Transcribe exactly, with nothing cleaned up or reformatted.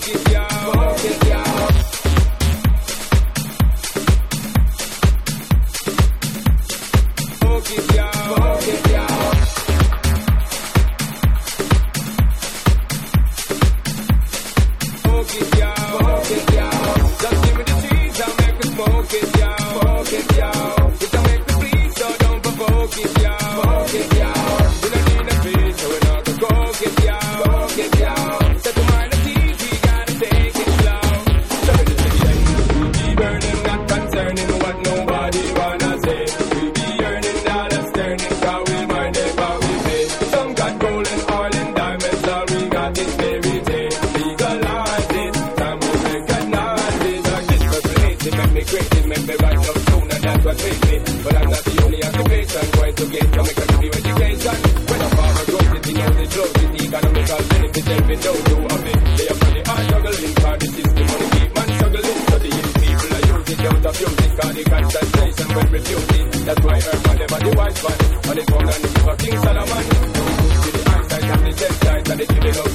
That's why everybody but the white one on the phone and the king Solomon. To the eyesight and the chest sight and the